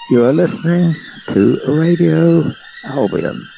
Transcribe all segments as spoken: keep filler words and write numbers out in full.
You are listening to Radio Albion.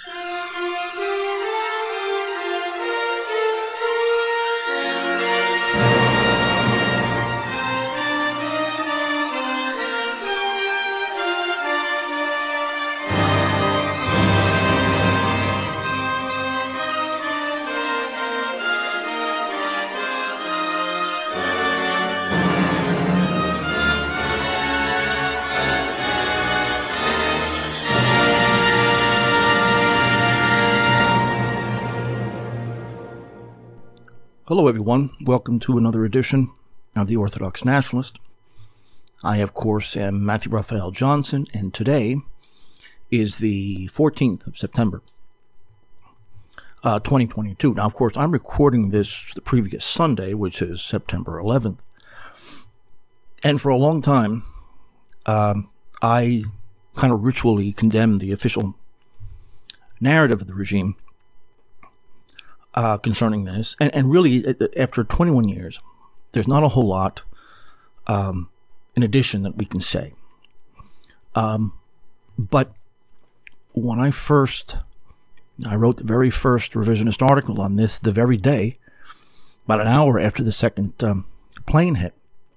Hello everyone, welcome to another edition of the Orthodox Nationalist. I, of course, am Matthew Raphael Johnson, and today is the fourteenth of September, uh, twenty twenty-two. Now, of course, I'm recording this the previous Sunday, which is September eleventh. And for a long time, um, I kind of ritually condemned the official narrative of the regime Uh, concerning this, and, and really, after twenty-one years, there's not a whole lot um, in addition that we can say. Um, but when I first, I wrote the very first revisionist article on this the very day, about an hour after the second um, plane hit.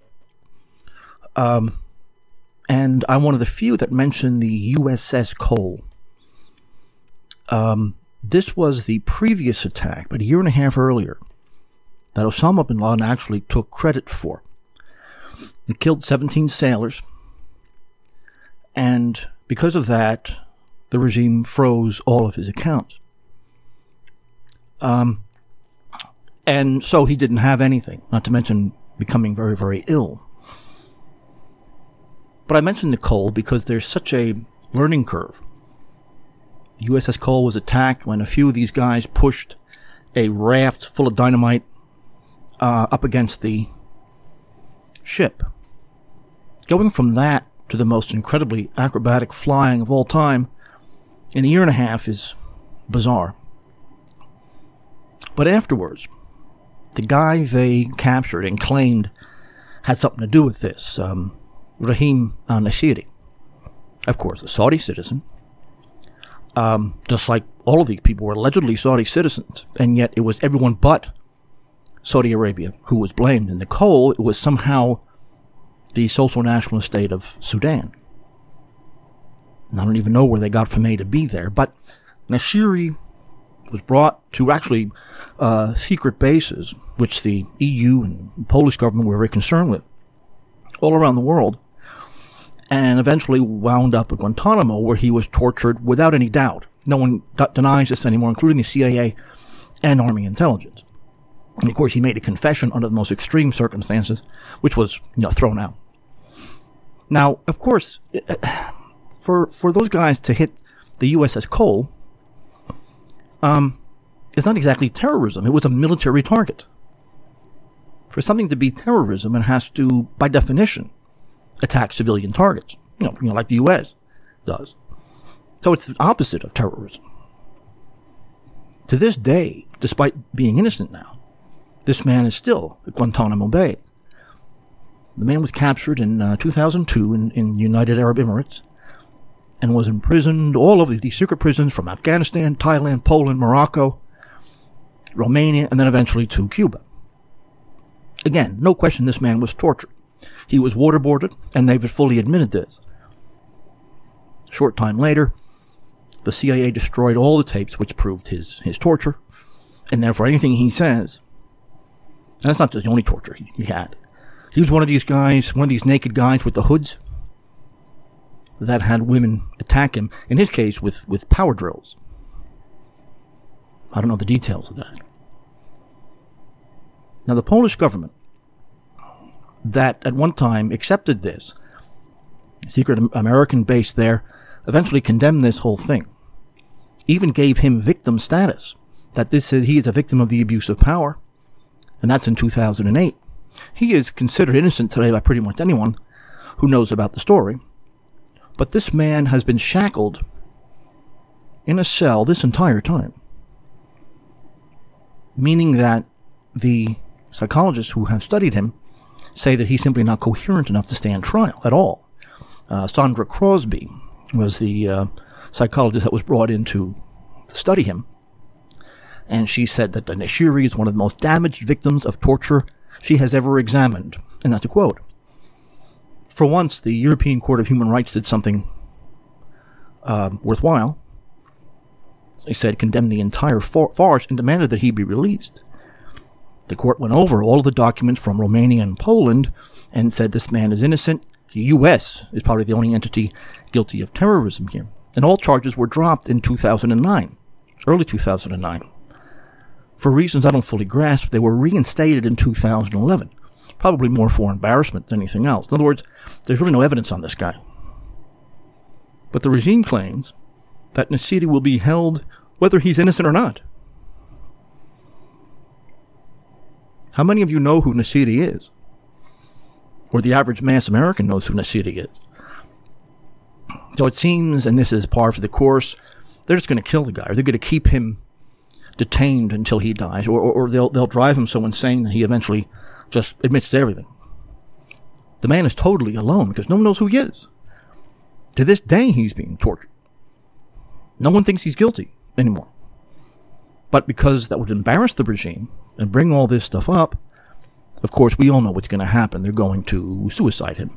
Um, and I'm one of the few that mentioned the U S S Cole. Um, This was the previous attack, but a year and a half earlier, that Osama bin Laden actually took credit for. He killed seventeen sailors, and because of that, the regime froze all of his accounts. Um, and so he didn't have anything, not to mention becoming very, very ill. But I mentioned the Cole because there's such a learning curve. U S S Cole was attacked when a few of these guys pushed a raft full of dynamite uh, up against the ship. Going from that to the most incredibly acrobatic flying of all time in a year and a half is bizarre. But afterwards, the guy they captured and claimed had something to do with this, um, Rahim al-Nashiri, of course, a Saudi citizen, Um, just like all of these people were allegedly Saudi citizens, and yet it was everyone but Saudi Arabia who was blamed. In the Cole, it was somehow the social nationalist state of Sudan. And I don't even know where they got from A to B there, but Nashiri was brought to actually uh, secret bases, which the E U and the Polish government were very concerned with, all around the world, and eventually wound up at Guantanamo, where he was tortured without any doubt. No one d- denies this anymore, including the C I A and Army intelligence. And of course, he made a confession under the most extreme circumstances, which was, you know, thrown out. Now, of course, for for those guys to hit the U S S Cole, um, it's not exactly terrorism. It was a military target. For something to be terrorism, it has to, by definition, attack civilian targets, you know, you know, like the U S does. So it's the opposite of terrorism. To this day, despite being innocent now, this man is still at Guantanamo Bay. The man was captured in uh, two thousand two in, in United Arab Emirates and was imprisoned all over these secret prisons from Afghanistan, Thailand, Poland, Morocco, Romania, and then eventually to Cuba. Again, no question this man was tortured. He was waterboarded, and they've fully admitted this. A short time later, the C I A destroyed all the tapes which proved his, his torture, and therefore anything he says, and that's not just the only torture he, he had. He was one of these guys, one of these naked guys with the hoods that had women attack him, in his case with, with power drills. I don't know the details of that. Now, the Polish government that at one time accepted this, secret American base there, eventually condemned this whole thing. Even gave him victim status, that this is, he is a victim of the abuse of power, and that's in two thousand eight. He is considered innocent today by pretty much anyone who knows about the story, but this man has been shackled in a cell this entire time, meaning that the psychologists who have studied him say that he's simply not coherent enough to stand trial at all. Uh, Sandra Crosby was the uh, psychologist that was brought in to, to study him. And she said that Nashiri is one of the most damaged victims of torture she has ever examined. And that's a quote. For once, the European Court of Human Rights did something uh, worthwhile. They said, condemned the entire far- farce and demanded that he be released. The court went over all of the documents from Romania and Poland and said this man is innocent. The U S is probably the only entity guilty of terrorism here. And all charges were dropped in two thousand nine, early two thousand nine. For reasons I don't fully grasp, they were reinstated in two thousand eleven. Probably more for embarrassment than anything else. In other words, there's really no evidence on this guy. But the regime claims that Nashiri will be held whether he's innocent or not. How many of you know who Nashiri is? Or the average mass American knows who Nashiri is. So it seems, and this is par for the course, they're just going to kill the guy, or they're going to keep him detained until he dies, or, or, or they'll they'll drive him so insane that he eventually just admits to everything. The man is totally alone because no one knows who he is. To this day, he's being tortured. No one thinks he's guilty anymore. But because that would embarrass the regime and bring all this stuff up, of course, we all know what's going to happen. They're going to suicide him.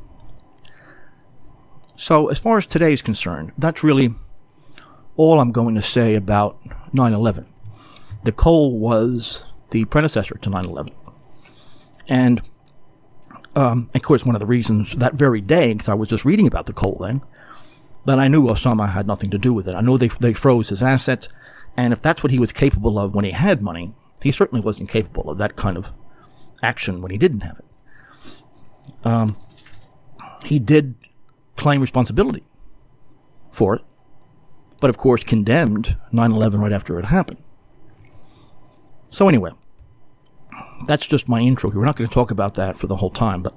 So, as far as today is concerned, that's really all I'm going to say about nine eleven. The Cole was the predecessor to nine eleven. And, um, of course, one of the reasons that very day, because I was just reading about the Cole then, that I knew Osama had nothing to do with it. I know they they froze his assets, and if that's what he was capable of when he had money, he certainly wasn't capable of that kind of action when he didn't have it. Um, he did claim responsibility for it, but of course condemned nine eleven right after it happened. So anyway, that's just my intro here. We're not going to talk about that for the whole time, but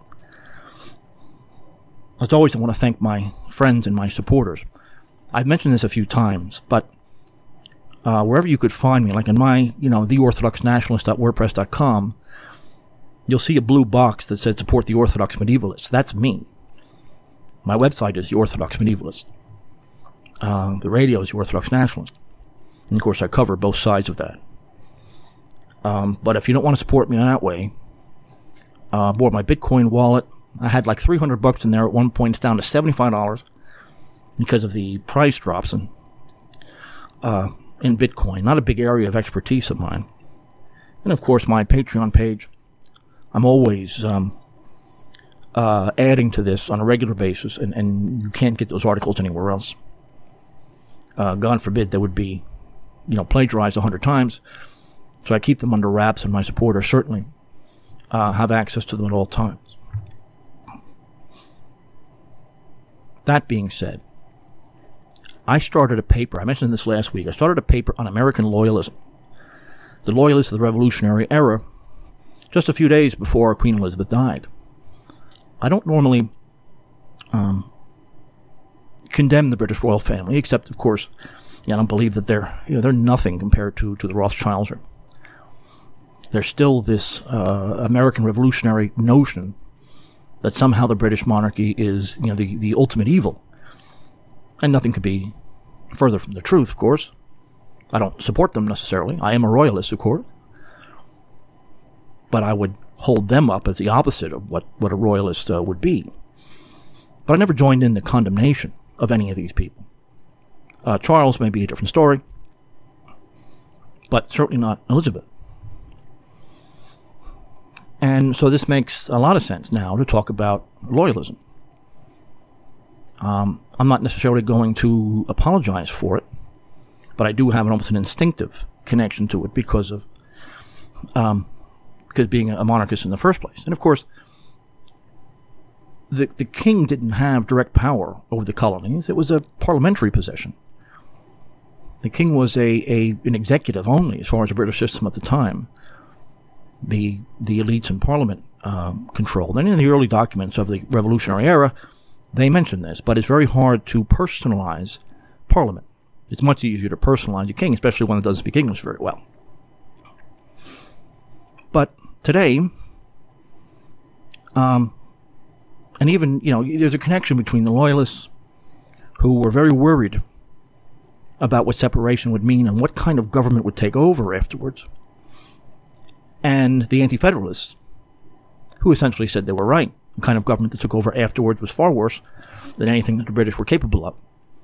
as always, I want to thank my friends and my supporters. I've mentioned this a few times, but uh, wherever you could find me, like in my, you know, the orthodox nationalist dot wordpress dot com, you'll see a blue box that said support the Orthodox Medievalists. That's me. My website is the Orthodox Medievalist. Uh, the radio is the Orthodox Nationalist. And of course, I cover both sides of that. Um, but if you don't want to support me in that way, uh, bought my Bitcoin wallet. I had like three hundred bucks in there at one point. It's down to seventy-five dollars because of the price drops in, uh, in Bitcoin. Not a big area of expertise of mine. And of course, my Patreon page. I'm always um, uh, adding to this on a regular basis, and, and you can't get those articles anywhere else. Uh, God forbid they would be, you know, plagiarized a hundred times. So I keep them under wraps, and my supporters certainly uh, have access to them at all times. That being said, I started a paper, I mentioned this last week, I started a paper on American loyalism. The loyalists of the Revolutionary Era, just a few days before Queen Elizabeth died. I don't normally um, condemn the British royal family, except, of course, I don't believe that they're, you know, they're nothing compared to, to the Rothschilds. Or, there's still this uh, American revolutionary notion that somehow the British monarchy is, you know, the, the ultimate evil. And nothing could be further from the truth, of course. I don't support them necessarily. I am a royalist, of course. But I would hold them up as the opposite of what, what a royalist uh, would be. But I never joined in the condemnation of any of these people. Uh, Charles may be a different story, but certainly not Elizabeth. And so this makes a lot of sense now to talk about loyalism. Um, I'm not necessarily going to apologize for it, but I do have an almost an instinctive connection to it because of um, because being a monarchist in the first place. And of course, the the king didn't have direct power over the colonies. It was a parliamentary possession. The king was a, a an executive only as far as the British system at the time. The the elites in Parliament um, controlled. And in the early documents of the Revolutionary Era, they mention this, but it's very hard to personalize Parliament. It's much easier to personalize a king, especially one that doesn't speak English very well. But today, um, And even, you know, there's a connection between the Loyalists, who were very worried about what separation would mean and what kind of government would take over afterwards, and the Anti-Federalists, who essentially said they were right. The kind of government that took over afterwards was far worse than anything that the British were capable of.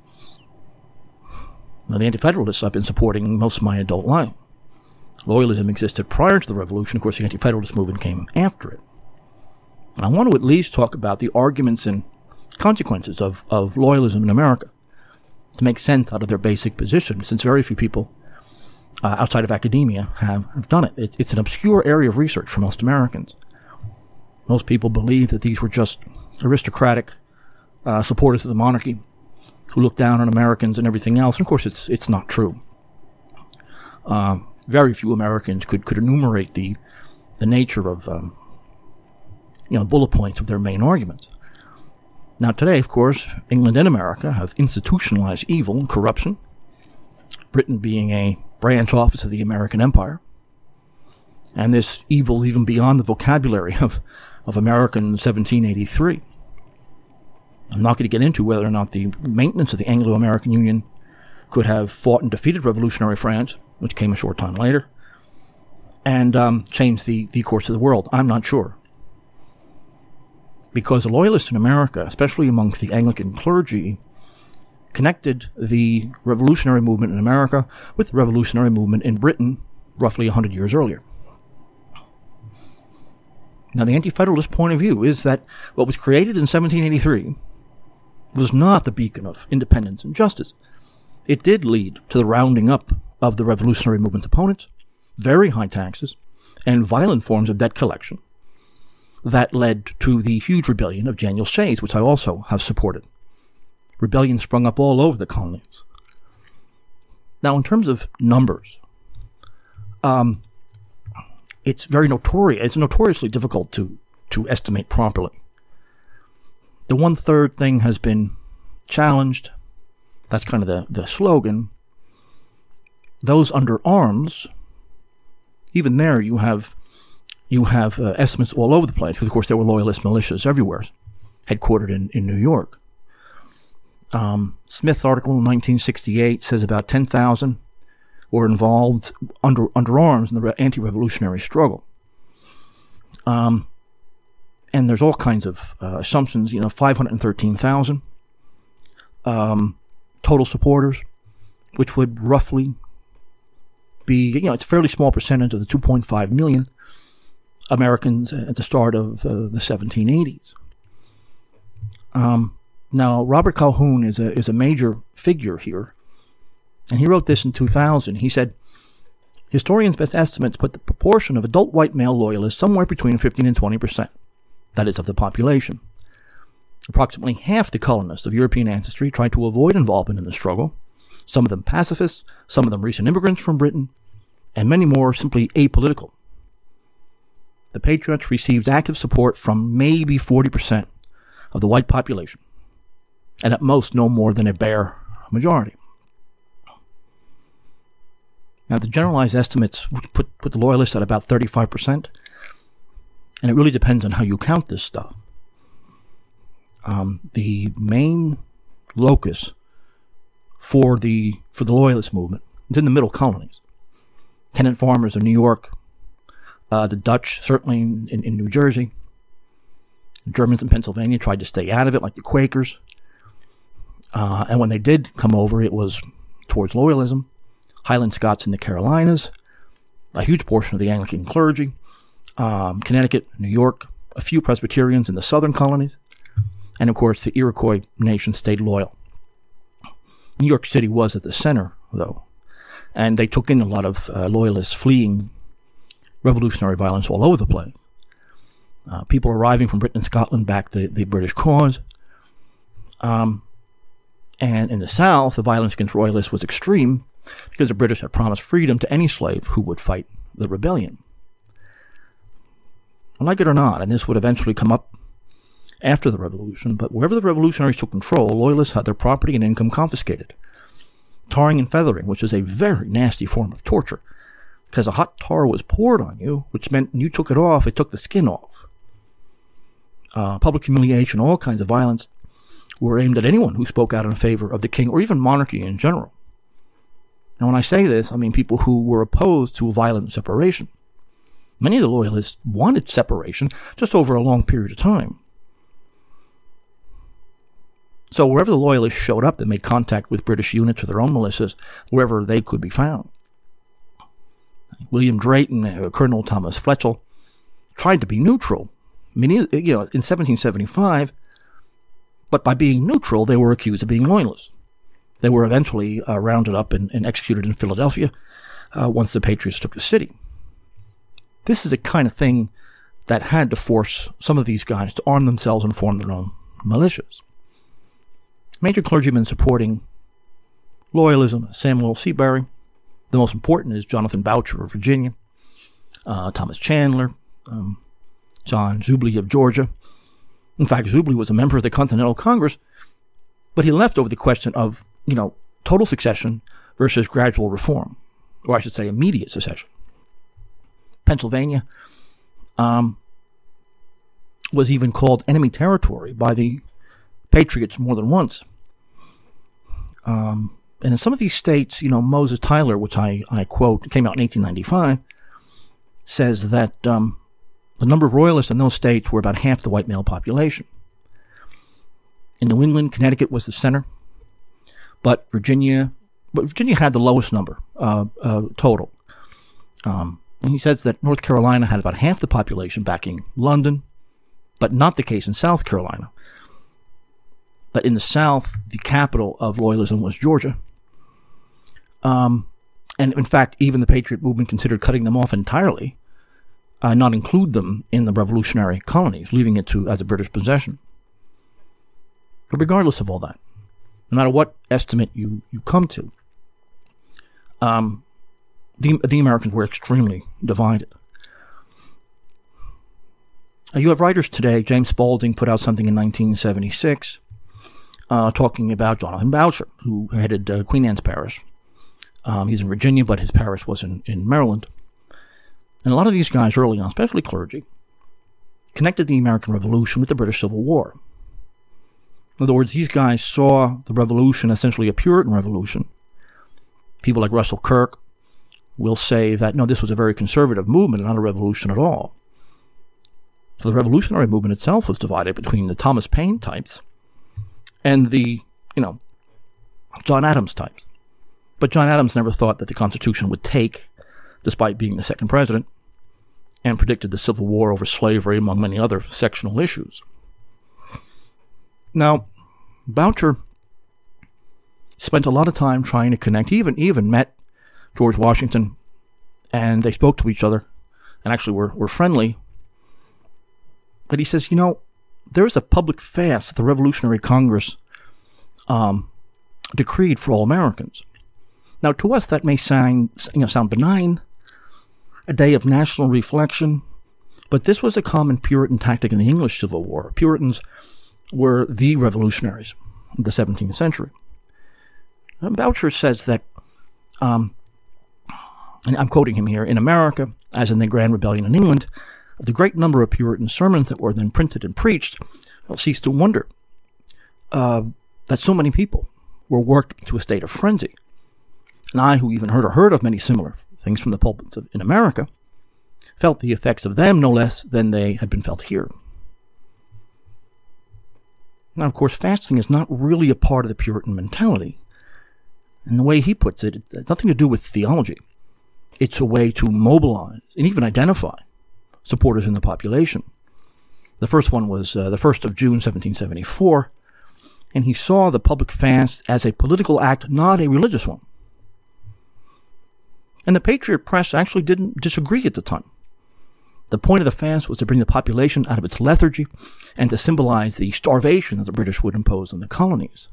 Now, the Anti-Federalists I've been supporting most of my adult life. Loyalism existed prior to the Revolution. Of course, the Anti-Federalist movement came after it. And I want to at least talk about the arguments and consequences of, of loyalism in America to make sense out of their basic position, since very few people uh, outside of academia have, have done it. it. It's an obscure area of research for most Americans. Most people believe that these were just aristocratic uh, supporters of the monarchy who looked down on Americans and everything else. And of course, it's it's not true. Uh, very few Americans could, could enumerate the the nature of um, you know bullet points of their main arguments. Now today, of course, England and America have institutionalized evil and corruption, Britain being a branch office of the American Empire. And this evil is even beyond the vocabulary of, of American seventeen eighty-three. I'm not going to get into whether or not the maintenance of the Anglo-American Union could have fought and defeated revolutionary France, which came a short time later, and um, changed the, the course of the world. I'm not sure. Because the Loyalists in America, especially amongst the Anglican clergy, connected the revolutionary movement in America with the revolutionary movement in Britain roughly one hundred years earlier. Now, the Anti-Federalist point of view is that what was created in seventeen eighty-three was not the beacon of independence and justice. It did lead to the rounding up of the revolutionary movement's opponents, very high taxes, and violent forms of debt collection that led to the huge rebellion of Daniel Shays, which I also have supported. Rebellion sprung up all over the colonies. Now, in terms of numbers, um, it's very notorious. It's notoriously difficult to, to estimate properly. The one-third thing has been challenged. That's kind of the, the slogan. Those under arms, even there you have you have uh, estimates all over the place, because of course there were Loyalist militias everywhere, headquartered in, in New York. Um, Smith's article in nineteen sixty-eight says about ten thousand were involved under under arms in the re- anti-revolutionary struggle. Um, and there's all kinds of uh, assumptions, you know, five hundred thirteen thousand um, total supporters, which would roughly be, you know, it's a fairly small percentage of the two point five million Americans at the start of uh, the seventeen eighties. Um, now, Robert Calhoun is a is a major figure here, and he wrote this in two thousand. He said, historians' best estimates put the proportion of adult white male loyalists somewhere between fifteen and twenty percent, that is, of the population. Approximately half the colonists of European ancestry tried to avoid involvement in the struggle, some of them pacifists, some of them recent immigrants from Britain, and many more simply apolitical. The Patriots received active support from maybe forty percent of the white population, and at most no more than a bare majority. Now, the generalized estimates put, put the Loyalists at about thirty-five percent, and it really depends on how you count this stuff. Um, the main locus for the for the Loyalist movement is in the middle colonies. Tenant farmers of New York, uh, the Dutch certainly in, in, in New Jersey, the Germans in Pennsylvania tried to stay out of it, like the Quakers. Uh, and when they did come over, it was towards loyalism. Highland Scots in the Carolinas, a huge portion of the Anglican clergy, um, Connecticut, New York, a few Presbyterians in the southern colonies, and of course the Iroquois nation stayed loyal. New York City was at the center, though, and they took in a lot of uh, loyalists fleeing revolutionary violence all over the place. Uh, people arriving from Britain and Scotland backed the, the British cause. Um, and in the South, the violence against royalists was extreme because the British had promised freedom to any slave who would fight the rebellion. Like it or not, and this would eventually come up after the revolution, but wherever the revolutionaries took control, loyalists had their property and income confiscated. Tarring and feathering, which is a very nasty form of torture, because a hot tar was poured on you, which meant when you took it off, it took the skin off. uh, public humiliation, all kinds of violence were aimed at anyone who spoke out in favor of the king or even monarchy in general. And when I say this, I mean people who were opposed to a violent separation. Many of the loyalists wanted separation just over a long period of time. So wherever the loyalists showed up, they made contact with British units or their own militias, wherever they could be found. William Drayton, uh, Colonel Thomas Fletchel, tried to be neutral. I mean, you know, in seventeen seventy-five, but by being neutral, they were accused of being loyalists. They were eventually uh, rounded up and, and executed in Philadelphia uh, once the Patriots took the city. This is a kind of thing that had to force some of these guys to arm themselves and form their own militias. Major clergymen supporting loyalism: Samuel Seabury. The most important is Jonathan Boucher of Virginia, uh, Thomas Chandler, um, John Zubley of Georgia. In fact, Zubley was a member of the Continental Congress, but he left over the question of, you know, total succession versus gradual reform, or I should say immediate secession. Pennsylvania um, was even called enemy territory by the Patriots more than once. Um, and in some of these states, you know, Moses Tyler, which I, I quote, came out in eighteen ninety-five, says that um, the number of royalists in those states were about half the white male population. In New England, Connecticut was the center, but Virginia, but Virginia had the lowest number uh, uh, total. Um, and he says that North Carolina had about half the population backing London, but not the case in South Carolina. But in the South, the capital of loyalism was Georgia. Um, and in fact, even the Patriot movement considered cutting them off entirely, uh, not include them in the revolutionary colonies, leaving it to as a British possession. But regardless of all that, no matter what estimate you, you come to, um, the, the Americans were extremely divided. Uh, you have writers today. James Spalding put out something in nineteen seventy-six uh, talking about Jonathan Boucher, who headed uh, Queen Anne's Parish. Um, he's in Virginia, but his parish was in, in Maryland. And a lot of these guys early on, especially clergy, connected the American Revolution with the British Civil War. In other words, these guys saw the revolution essentially a Puritan revolution. People like Russell Kirk will say that, no, this was a very conservative movement and not a revolution at all. So the revolutionary movement itself was divided between the Thomas Paine types and the, you know, John Adams types. But John Adams never thought that the Constitution would take, despite being the second president, and predicted the Civil War over slavery, among many other sectional issues. Now, Boucher spent a lot of time trying to connect. He even, even met George Washington, and they spoke to each other, and actually were, were friendly. But he says, you know, there's a public fast that the Revolutionary Congress um, decreed for all Americans. Now, to us, that may sound, you know, sound benign, a day of national reflection, but this was a common Puritan tactic in the English Civil War. Puritans were the revolutionaries of the seventeenth century. And Boucher says that, um, and I'm quoting him here, in America, as in the Grand Rebellion in England, the great number of Puritan sermons that were then printed and preached well, ceased to wonder uh, that so many people were worked to a state of frenzy. And I, who even heard or heard of many similar things from the pulpits of, in America, felt the effects of them no less than they had been felt here. Now, of course, fasting is not really a part of the Puritan mentality. And the way he puts it, it has nothing to do with theology. It's a way to mobilize and even identify supporters in the population. The first one was uh, the first of June, seventeen seventy-four, and he saw the public fast as a political act, not a religious one. And the Patriot press actually didn't disagree at the time. The point of the fast was to bring the population out of its lethargy and to symbolize the starvation that the British would impose on the colonies.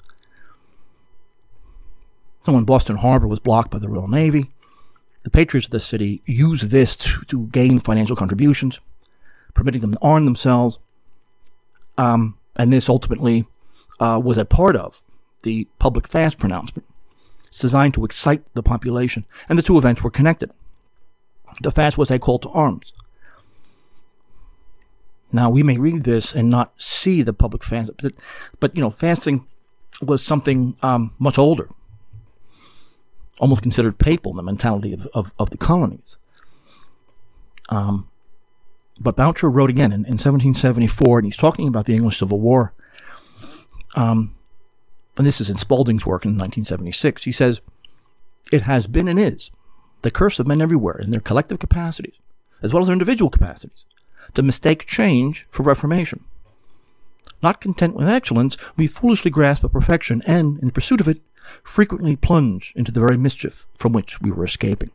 So when Boston Harbor was blocked by the Royal Navy, the patriots of the city used this to, to gain financial contributions, permitting them to arm themselves. Um, and this ultimately uh, was a part of the public fast pronouncement. It's designed to excite the population, and the two events were connected. The fast was a call to arms. Now, we may read this and not see the public fast, but, but you know, fasting was something um, much older, almost considered papal in the mentality of, of, of the colonies. Um, but Boucher wrote again in, in seventeen seventy-four, and he's talking about the English Civil War. Um, and this is in Spalding's work in nineteen seventy-six. He says, "It has been and is the curse of men everywhere in their collective capacities, as well as their individual capacities, to mistake change for reformation. Not content with excellence, we foolishly grasp at perfection and, in pursuit of it, frequently plunge into the very mischief from which we were escaping."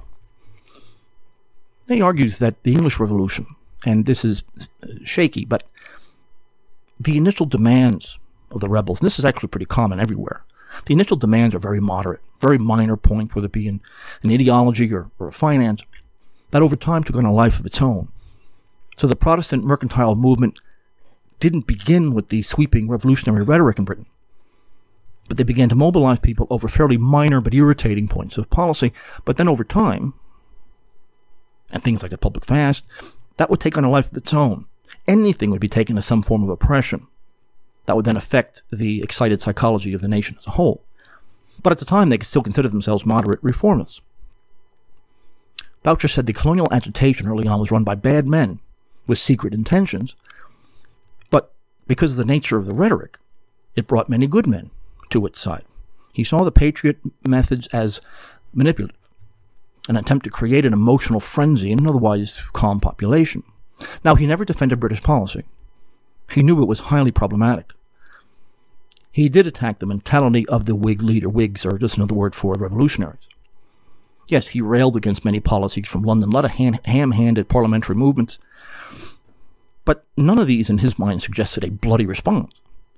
He argues that the English Revolution, and this is shaky, but the initial demands of the rebels, and this is actually pretty common everywhere, the initial demands are very moderate, very minor point, whether it be in an ideology or, or a finance, that over time took on a life of its own. So the Protestant mercantile movement didn't begin with the sweeping revolutionary rhetoric in Britain, but they began to mobilize people over fairly minor but irritating points of policy. But then over time, and things like the public fast, that would take on a life of its own. Anything would be taken as some form of oppression that would then affect the excited psychology of the nation as a whole. But at the time, they could still consider themselves moderate reformists. Boucher said the colonial agitation early on was run by bad men with secret intentions, but because of the nature of the rhetoric, it brought many good men to its side. He saw the patriot methods as manipulative, an attempt to create an emotional frenzy in an otherwise calm population. Now, he never defended British policy. He knew it was highly problematic. He did attack the mentality of the Whig leader. Whigs are just another word for revolutionaries. Yes, he railed against many policies from London, a lot of ham- ham-handed parliamentary movements, but none of these, in his mind, suggested a bloody response.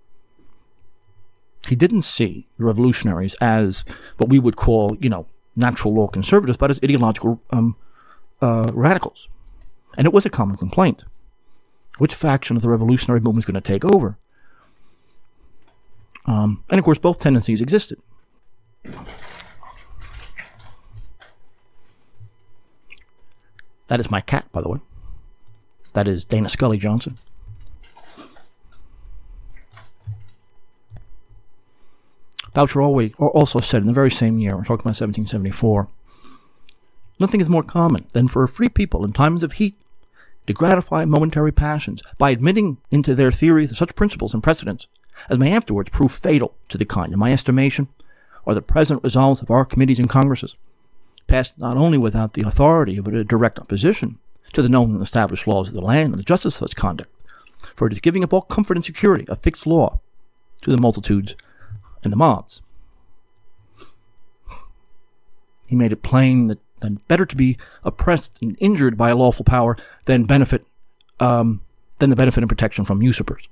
He didn't see the revolutionaries as what we would call, you know, natural law conservatives, but as ideological um, uh, radicals. And it was a common complaint. Which faction of the revolutionary movement is going to take over? Um, and of course, both tendencies existed. That is my cat, by the way. That is Dana Scully Johnson. Boucher also said in the very same year, we're talking about seventeen seventy-four, "Nothing is more common than for a free people in times of heat to gratify momentary passions by admitting into their theories such principles and precedents as may afterwards prove fatal to the kind. In my estimation, are the present results of our committees and congresses, passed not only without the authority of a direct opposition to the known and established laws of the land and the justice of such conduct, for it is giving up all comfort and security of fixed law to the multitudes and the mobs." He made it plain that, that better to be oppressed and injured by a lawful power than benefit um, than the benefit and protection from usurpers.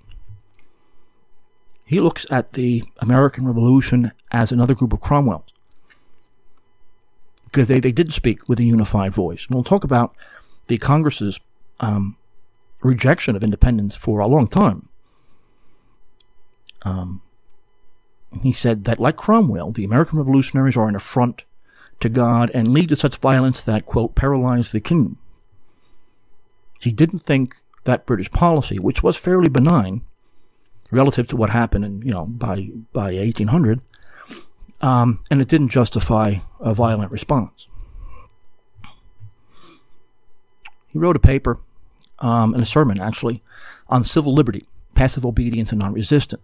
He looks at the American Revolution as another group of Cromwells, because they, they did speak with a unified voice. And we'll talk about the Congress's um, rejection of independence for a long time. Um, he said that, like Cromwell, the American revolutionaries are an affront to God and lead to such violence that, quote, paralyze the kingdom. He didn't think that British policy, which was fairly benign relative to what happened in, you know, by, by eighteen hundred, um, and it didn't justify a violent response. He wrote a paper, um, and a sermon, actually, on civil liberty, passive obedience, and non-resistance.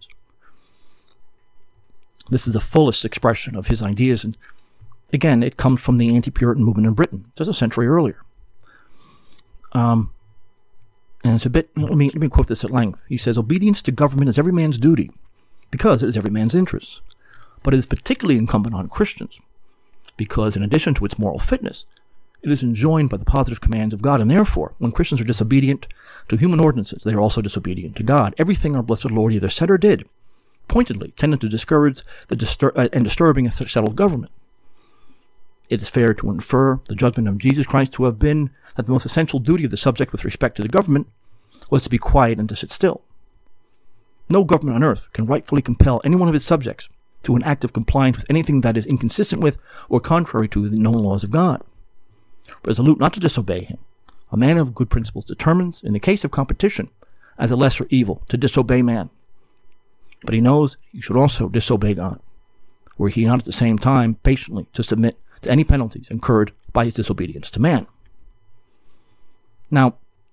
This is the fullest expression of his ideas, and again, it comes from the anti-Puritan movement in Britain, just a century earlier. Um, and it's a bit, let me, let me quote this at length. He says, "Obedience to government is every man's duty, because it is every man's interest. But it is particularly incumbent on Christians, because in addition to its moral fitness, it is enjoined by the positive commands of God, and therefore, when Christians are disobedient to human ordinances, they are also disobedient to God. Everything our blessed Lord either said or did, pointedly tended to discourage the distur- uh, and disturbing a settled government. It is fair to infer the judgment of Jesus Christ to have been that the most essential duty of the subject with respect to the government was to be quiet and to sit still. No government on earth can rightfully compel any one of its subjects to an act of compliance with anything that is inconsistent with or contrary to the known laws of God. Resolute not to disobey him, A man of good principles determines, in the case of competition, as a lesser evil, to disobey man. But he knows he should also disobey God, were he not at the same time patiently to submit to any penalties incurred by his disobedience to man. Now,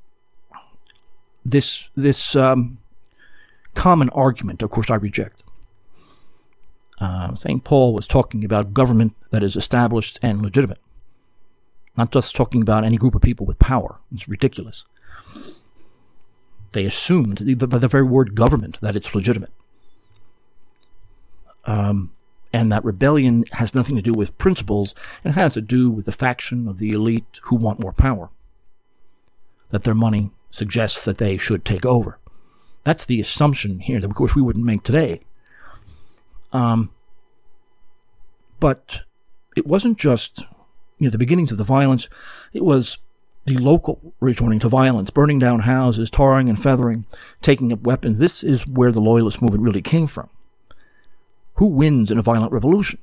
this this um, common argument, of course, I reject. Uh, Saint Paul was talking about government that is established and legitimate, not just talking about any group of people with power. It's ridiculous. They assumed, by the very word government, that it's legitimate. Um, and that rebellion has nothing to do with principles. It has to do with the faction of the elite who want more power, that their money suggests that they should take over. That's the assumption here that, of course, we wouldn't make today. Um, but it wasn't just, you know, the beginnings of the violence. It was the local resorting to violence, burning down houses, tarring and feathering, taking up weapons. This is where the Loyalist movement really came from. Who wins in a violent revolution?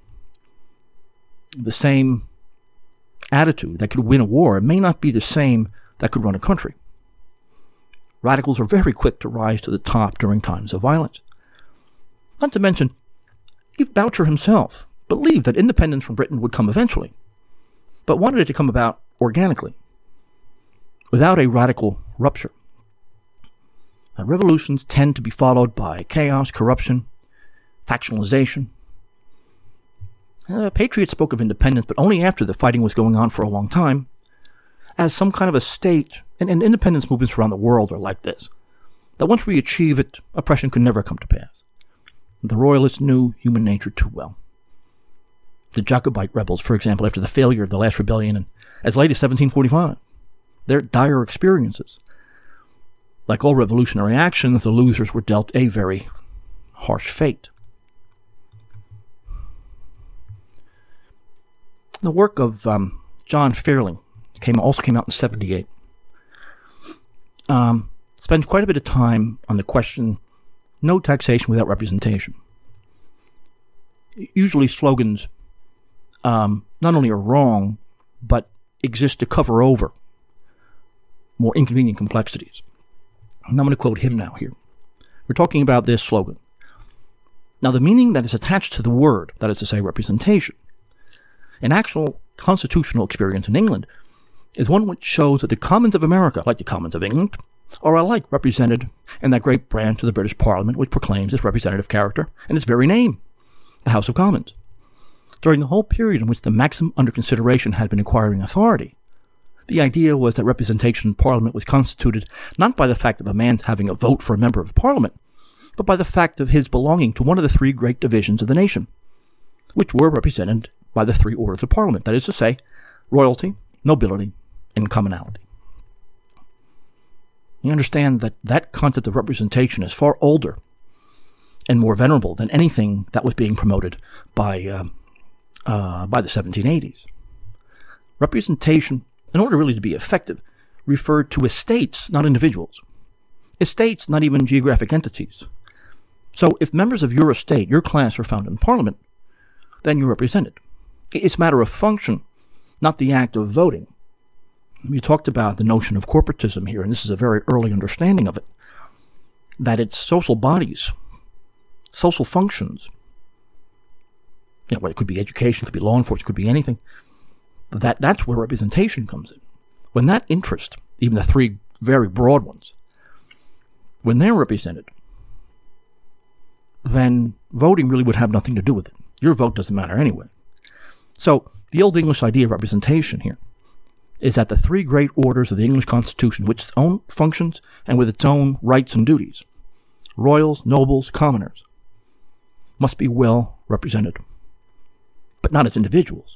The same attitude that could win a war may not be the same that could run a country. Radicals are very quick to rise to the top during times of violence. Not to mention, Eve Boucher himself believed that independence from Britain would come eventually, but wanted it to come about organically, without a radical rupture. Now, revolutions tend to be followed by chaos, corruption, factionalization. Uh, Patriots spoke of independence, but only after the fighting was going on for a long time, as some kind of a state, and, and independence movements around the world are like this, that once we achieve it, oppression could never come to pass. The Royalists knew human nature too well. The Jacobite rebels, for example, after the failure of the last rebellion in, as late as seventeen forty-five, their dire experiences. Like all revolutionary actions, the losers were dealt a very harsh fate. The work of um, John Fairling came, also came out in seventy-eight. Um, spends quite a bit of time on the question, no taxation without representation. Usually slogans um, not only are wrong, but exist to cover over more inconvenient complexities. And I'm going to quote him now here. We're talking about this slogan. Now, the meaning that is attached to the word, that is to say, representation, an actual constitutional experience in England, is one which shows that the Commons of America, like the Commons of England, are alike represented in that great branch of the British Parliament which proclaims its representative character and its very name, the House of Commons. During the whole period in which the maxim under consideration had been acquiring authority, the idea was that representation in Parliament was constituted not by the fact of a man's having a vote for a member of Parliament, but by the fact of his belonging to one of the three great divisions of the nation, which were represented by the three orders of Parliament, that is to say, royalty, nobility, and commonalty. You understand that that concept of representation is far older and more venerable than anything that was being promoted by uh, uh, by the seventeen eighties. Representation, in order really to be effective, referred to estates, not individuals. Estates, not even geographic entities. So if members of your estate, your class, are found in Parliament, then you're represented. It's a matter of function, not the act of voting. We talked about the notion of corporatism here, and this is a very early understanding of it, that it's social bodies, social functions. You know, well, it could be education, it could be law enforcement, it could be anything. That, that's where representation comes in. When that interest, even the three very broad ones, when they're represented, then voting really would have nothing to do with it. Your vote doesn't matter anyway. So the Old English idea of representation here is that the three great orders of the English Constitution, with its own functions and with its own rights and duties, royals, nobles, commoners, must be well represented, but not as individuals.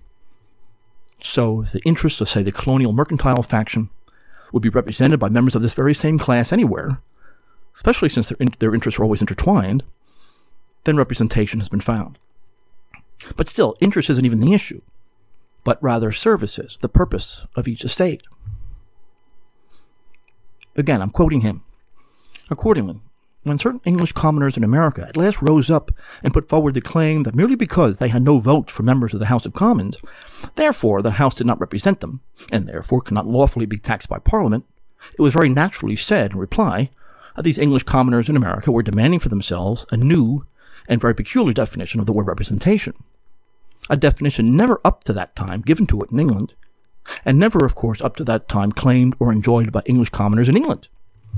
So the interests of, say, the colonial mercantile faction would be represented by members of this very same class anywhere, especially since their, in- their interests are always intertwined, then representation has been found. But still, interest isn't even the issue, but rather services, the purpose of each estate. Again, I'm quoting him. Accordingly, when certain English commoners in America at last rose up and put forward the claim that merely because they had no votes for members of the House of Commons, therefore the House did not represent them, and therefore could not lawfully be taxed by Parliament, it was very naturally said in reply that these English commoners in America were demanding for themselves a new and very peculiar definition of the word representation, a definition never up to that time given to it in England, and never, of course, up to that time claimed or enjoyed by English commoners in England.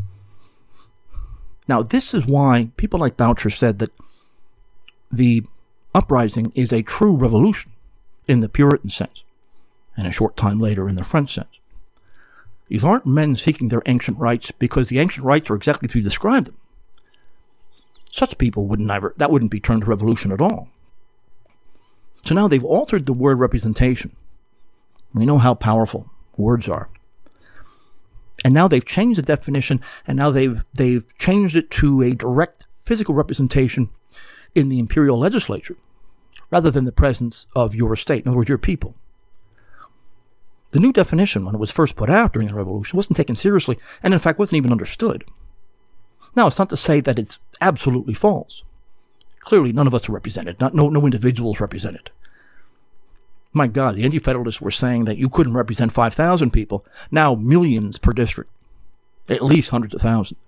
Now, this is why people like Boucher said that the uprising is a true revolution in the Puritan sense, and a short time later in the French sense. These aren't men seeking their ancient rights because the ancient rights are exactly as you describe them. Such people would never, that wouldn't be termed a revolution at all. So now they've altered the word representation. We know how powerful words are. And now they've changed the definition, and now they've they've changed it to a direct physical representation in the imperial legislature, rather than the presence of your state, in other words, your people. The new definition, when it was first put out during the Revolution, wasn't taken seriously, and in fact wasn't even understood. Now, it's not to say that it's absolutely false. Clearly, none of us are represented. Not, no, no individuals represented. My God, the Anti-Federalists were saying that you couldn't represent five thousand people. Now, millions per district. At least hundreds of thousands.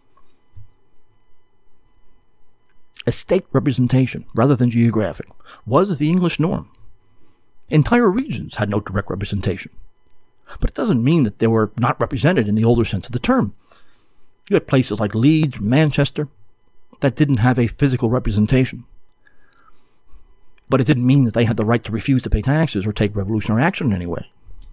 Estate representation, rather than geographic, was the English norm. Entire regions had no direct representation. But it doesn't mean that they were not represented in the older sense of the term. You had places like Leeds, Manchester, that didn't have a physical representation. But it didn't mean that they had the right to refuse to pay taxes or take revolutionary action in any way.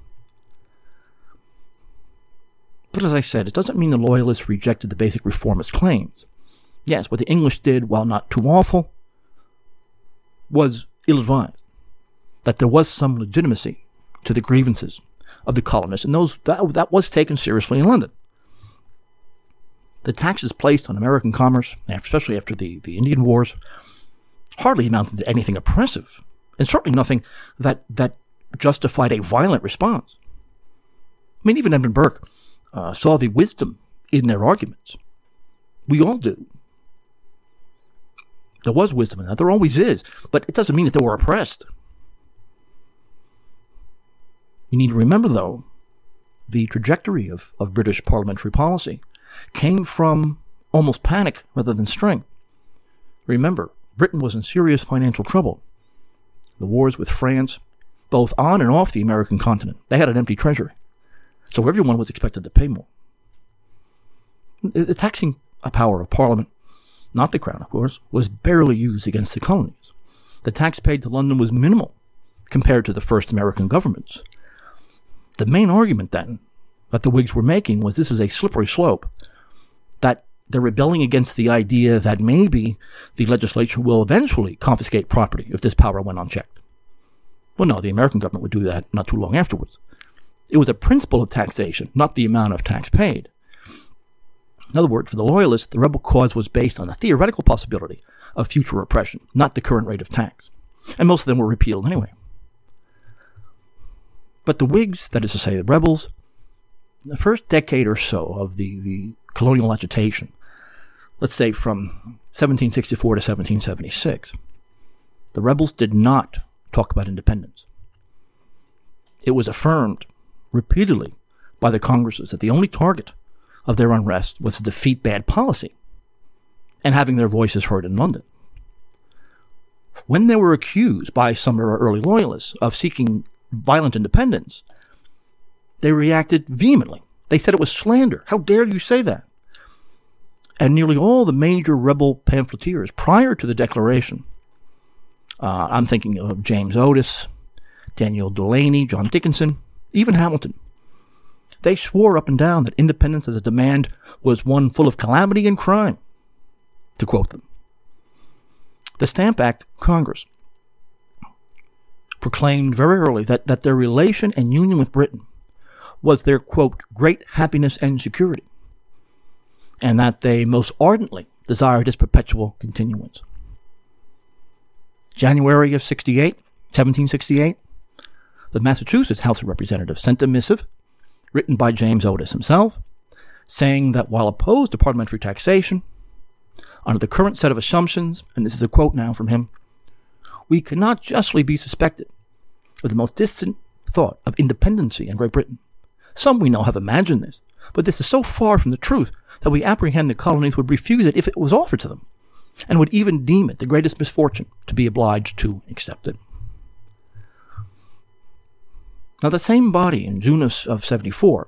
But as I said, it doesn't mean the Loyalists rejected the basic reformist claims. Yes, what the English did, while not too awful, was ill-advised. That there was some legitimacy to the grievances of the colonists, and those that, that was taken seriously in London. The taxes placed on American commerce, especially after the, the Indian Wars, hardly amounted to anything oppressive, and certainly nothing that, that justified a violent response. I mean, even Edmund Burke uh, saw the wisdom in their arguments. We all do. There was wisdom in that. There always is. But it doesn't mean that they were oppressed. You need to remember, though, the trajectory of, of British parliamentary policy came from almost panic rather than strength. Remember, Britain was in serious financial trouble. The wars with France, both on and off the American continent, they had an empty treasury. So everyone was expected to pay more. The taxing power of Parliament, not the Crown, of course, was barely used against the colonies. The tax paid to London was minimal compared to the first American governments. The main argument, then, that the Whigs were making was this is a slippery slope, that they're rebelling against the idea that maybe the legislature will eventually confiscate property if this power went unchecked. Well, no, the American government would do that not too long afterwards. It was a principle of taxation, not the amount of tax paid. In other words, for the Loyalists, the rebel cause was based on the theoretical possibility of future oppression, not the current rate of tax. And most of them were repealed anyway. But the Whigs, that is to say the rebels, the first decade or so of the, the colonial agitation, let's say from seventeen sixty-four to seventeen seventy-six, the rebels did not talk about independence. It was affirmed repeatedly by the Congresses that the only target of their unrest was to defeat bad policy and having their voices heard in London. When they were accused by some early Loyalists of seeking violent independence, they reacted vehemently. They said it was slander. How dare you say that? And nearly all the major rebel pamphleteers prior to the Declaration, uh, I'm thinking of James Otis, Daniel Delaney, John Dickinson, even Hamilton, they swore up and down that independence as a demand was one full of calamity and crime, to quote them. The Stamp Act Congress proclaimed very early that, that their relation and union with Britain was their, quote, great happiness and security, and that they most ardently desired its perpetual continuance. January of sixty-eight, seventeen sixty-eight, the Massachusetts House of Representatives sent a missive written by James Otis himself, saying that while opposed to parliamentary taxation, under the current set of assumptions, and this is a quote now from him, we cannot justly be suspected of the most distant thought of independency in Great Britain. Some we know have imagined this, but this is so far from the truth that we apprehend the colonies would refuse it if it was offered to them, and would even deem it the greatest misfortune to be obliged to accept it. Now, the same body in June of, of seventy-four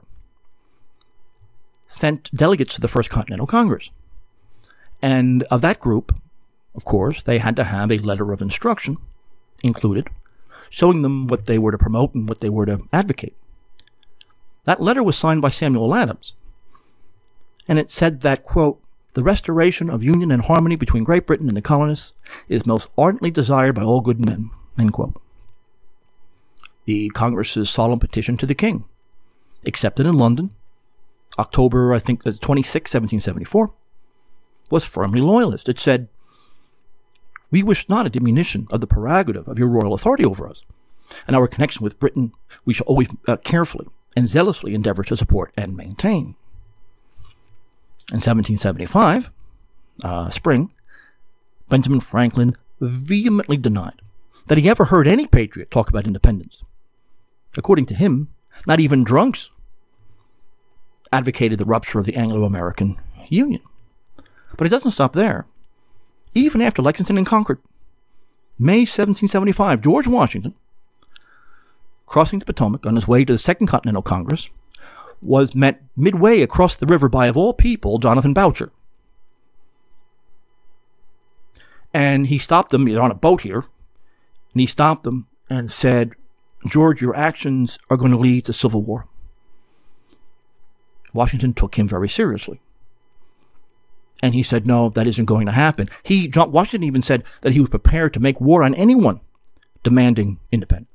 sent delegates to the First Continental Congress. And of that group, of course, they had to have a letter of instruction included, showing them what they were to promote and what they were to advocate. That letter was signed by Samuel Adams, and it said that, quote, the restoration of union and harmony between Great Britain and the colonists is most ardently desired by all good men, end quote. The Congress's solemn petition to the king, accepted in London, October, I think, twenty-sixth, seventeen seventy-four, was firmly loyalist. It said, we wish not a diminution of the prerogative of your royal authority over us, and our connection with Britain we shall always uh, carefully and zealously endeavor to support and maintain. In seventeen seventy-five, uh, spring, Benjamin Franklin vehemently denied that he ever heard any patriot talk about independence. According to him, not even drunks advocated the rupture of the Anglo-American Union. But it doesn't stop there. Even after Lexington and Concord, May seventeen seventy-five, George Washington, crossing the Potomac on his way to the Second Continental Congress, was met midway across the river by, of all people, Jonathan Boucher. And he stopped them, they're on a boat here, and he stopped them and said, George, your actions are going to lead to civil war. Washington took him very seriously. And he said, no, that isn't going to happen. He, John Washington even said that he was prepared to make war on anyone demanding independence.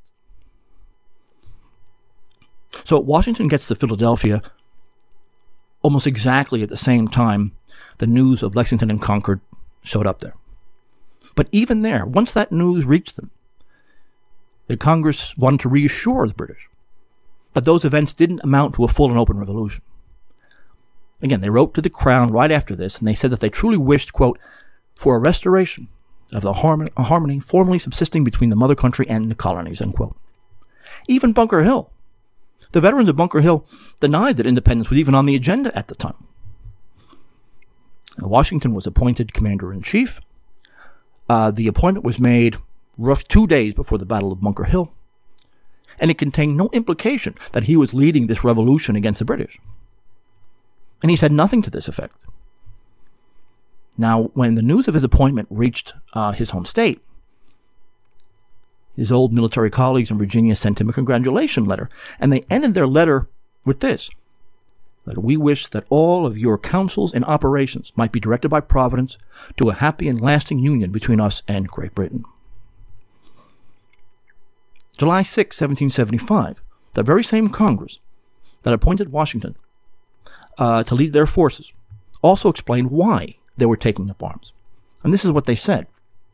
So Washington gets to Philadelphia almost exactly at the same time the news of Lexington and Concord showed up there. But even there, once that news reached them, the Congress wanted to reassure the British that those events didn't amount to a full and open revolution. Again, they wrote to the Crown right after this, and they said that they truly wished, quote, for a restoration of the harmony, harmony formerly subsisting between the mother country and the colonies, end quote. Even Bunker Hill, the veterans of Bunker Hill denied that independence was even on the agenda at the time. Washington was appointed commander-in-chief. Uh, the appointment was made rough two days before the Battle of Bunker Hill, and it contained no implication that he was leading this revolution against the British. And he said nothing to this effect. Now, when the news of his appointment reached uh, his home state, his old military colleagues in Virginia sent him a congratulation letter, and they ended their letter with this, that we wish that all of your counsels and operations might be directed by Providence to a happy and lasting union between us and Great Britain. July sixth, seventeen seventy-five, the very same Congress that appointed Washington uh, to lead their forces also explained why they were taking up arms. And this is what they said.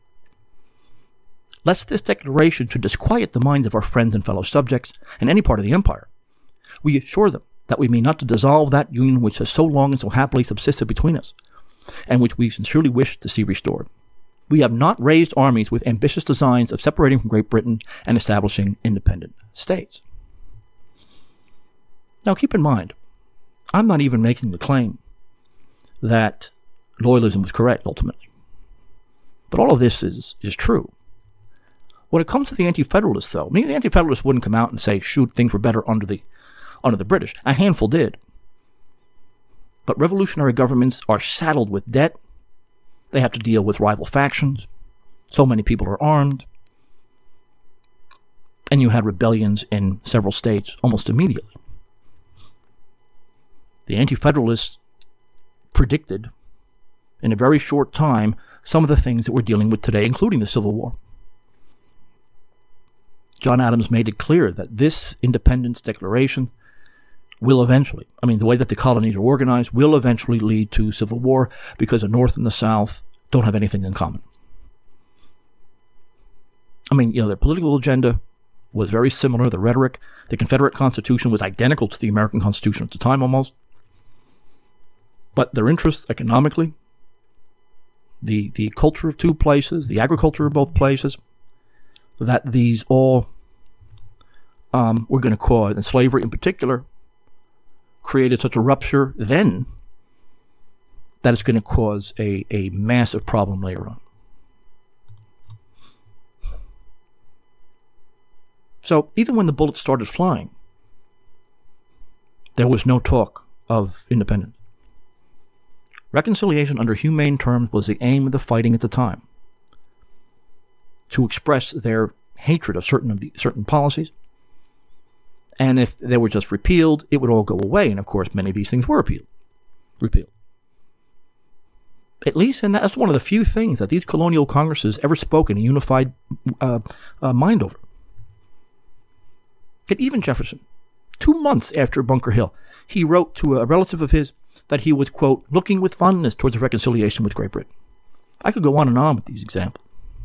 Lest this declaration should disquiet the minds of our friends and fellow subjects in any part of the empire, we assure them that we mean not to dissolve that union which has so long and so happily subsisted between us, and which we sincerely wish to see restored. We have not raised armies with ambitious designs of separating from Great Britain and establishing independent states. Now keep in mind, I'm not even making the claim that loyalism was correct ultimately. But all of this is, is true. When it comes to the Anti-Federalists, though, I mean, the Anti-Federalists wouldn't come out and say, shoot, things were better under the under the British. A handful did. But revolutionary governments are saddled with debt. They have to deal with rival factions. So many people are armed. And you had rebellions in several states almost immediately. The Anti-Federalists predicted in a very short time some of the things that we're dealing with today, including the Civil War. John Adams made it clear that this independence declaration will eventually, I mean, the way that the colonies are organized, will eventually lead to civil war because the North and the South don't have anything in common. I mean, you know, their political agenda was very similar. The rhetoric, the Confederate Constitution was identical to the American Constitution at the time almost. But their interests economically the, the culture of two places, the agriculture of both places, that these all um, were going to cause, and slavery in particular, created such a rupture then that it's going to cause a, a massive problem later on. So even when the bullets started flying, there was no talk of independence. Reconciliation under humane terms was the aim of the fighting at the time, to express their hatred of certain of the certain policies. And if they were just repealed, it would all go away. And of course, many of these things were repealed. repealed. At least, and that's one of the few things that these colonial congresses ever spoke in a unified uh, uh, mind over. Yet even Jefferson, two months after Bunker Hill, he wrote to a relative of his that he was, quote, looking with fondness towards a reconciliation with Great Britain. I could go on and on with these examples.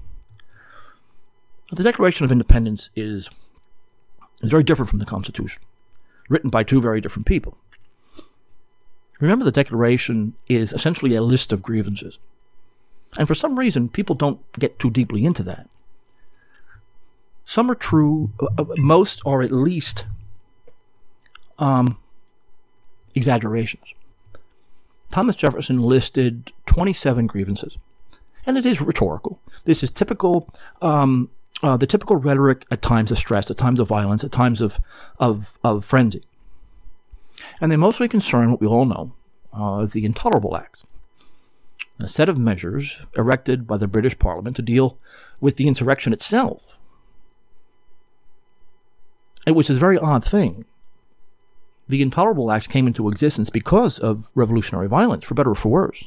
The Declaration of Independence is, is very different from the Constitution, written by two very different people. Remember, the Declaration is essentially a list of grievances. And for some reason, people don't get too deeply into that. Some are true, uh, most are at least um, exaggerations. Thomas Jefferson listed twenty-seven grievances, and it is rhetorical. This is typical, um, uh, the typical rhetoric at times of stress, at times of violence, at times of of, of frenzy. And they mostly concern what we all know, uh, the Intolerable Acts, a set of measures erected by the British Parliament to deal with the insurrection itself. It was a very odd thing. The Intolerable Acts came into existence because of revolutionary violence, for better or for worse.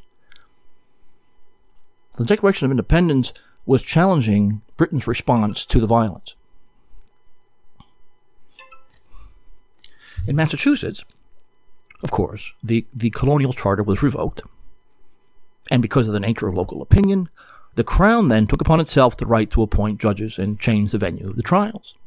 The Declaration of Independence was challenging Britain's response to the violence. In Massachusetts, of course, the, the colonial charter was revoked, and because of the nature of local opinion, the Crown then took upon itself the right to appoint judges and change the venue of the trials.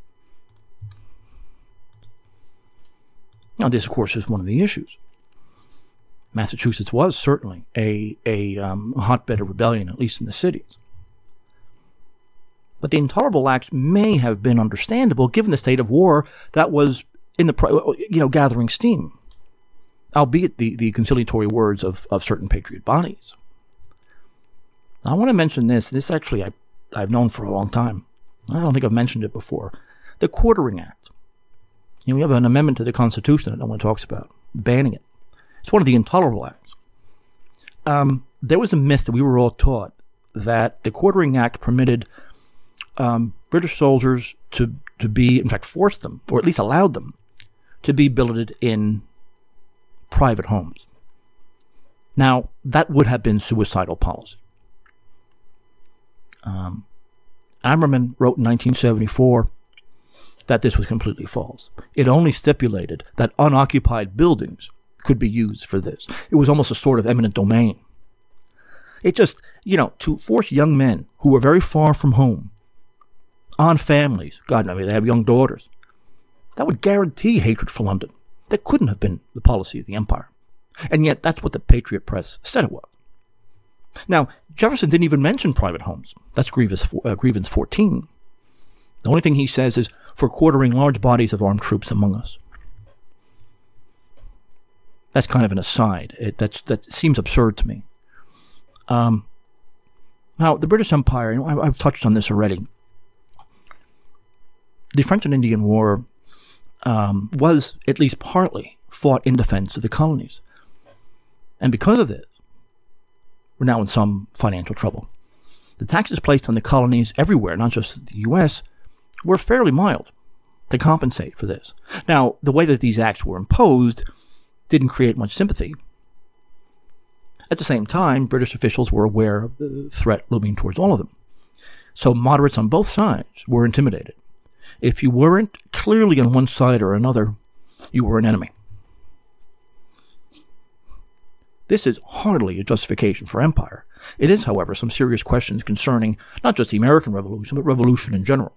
Now, this, of course, is one of the issues. Massachusetts was certainly a, a um, hotbed of rebellion, at least in the cities. But the Intolerable Acts may have been understandable given the state of war that was in the you know gathering steam, albeit the, the conciliatory words of, of certain patriot bodies. I want to mention this. This actually I, I've known for a long time. I don't think I've mentioned it before. The Quartering Act. You know, we have an amendment to the Constitution that no one talks about, banning it. It's one of the Intolerable Acts. Um, there was a myth that we were all taught that the Quartering Act permitted um, British soldiers to, to be, in fact, forced them, or at least allowed them, to be billeted in private homes. Now, that would have been suicidal policy. Um, Ammerman wrote in nineteen seventy-four that this was completely false. It only stipulated that unoccupied buildings could be used for this. It was almost a sort of eminent domain. It just, you know, to force young men who were very far from home, on families, God knows, they have young daughters, that would guarantee hatred for London. That couldn't have been the policy of the empire. And yet that's what the Patriot Press said it was. Now, Jefferson didn't even mention private homes. That's grievance, uh, grievance fourteen. The only thing he says is, for quartering large bodies of armed troops among us. That's kind of an aside. It, that's, that seems absurd to me. Um, now, the British Empire, and I've touched on this already, the French and Indian War um, was, at least partly, fought in defense of the colonies. And because of this, we're now in some financial trouble. The taxes placed on the colonies everywhere, not just the U S, were fairly mild to compensate for this. Now, the way that these acts were imposed didn't create much sympathy. At the same time, British officials were aware of the threat looming towards all of them. So moderates on both sides were intimidated. If you weren't clearly on one side or another, you were an enemy. This is hardly a justification for empire. It is, however, some serious questions concerning not just the American Revolution, but revolution in general.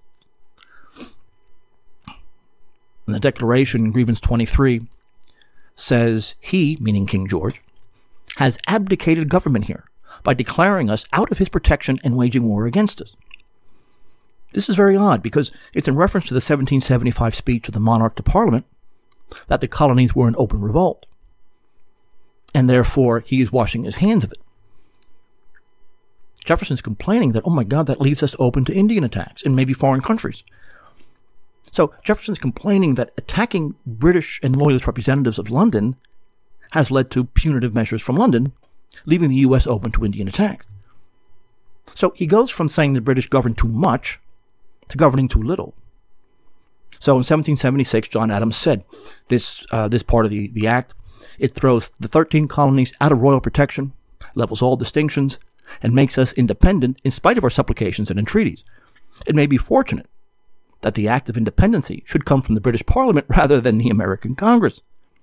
And the Declaration, Grievance twenty-three, says he, meaning King George, has abdicated government here, by declaring us out of his protection and waging war against us. This is very odd because it's in reference to the seventeen seventy-five speech of the monarch to Parliament that the colonies were in open revolt, and therefore he is washing his hands of it. Jefferson's complaining that, oh my God, that leaves us open to Indian attacks and maybe foreign countries. So Jefferson's complaining that attacking British and Loyalist representatives of London has led to punitive measures from London, leaving the U S open to Indian attacks. So he goes from saying the British governed too much to governing too little. So in seventeen seventy-six, John Adams said this uh, this part of the, the act, it throws the thirteen colonies out of royal protection, levels all distinctions, and makes us independent in spite of our supplications and entreaties. It may be fortunate that the act of independency should come from the British Parliament rather than the American Congress.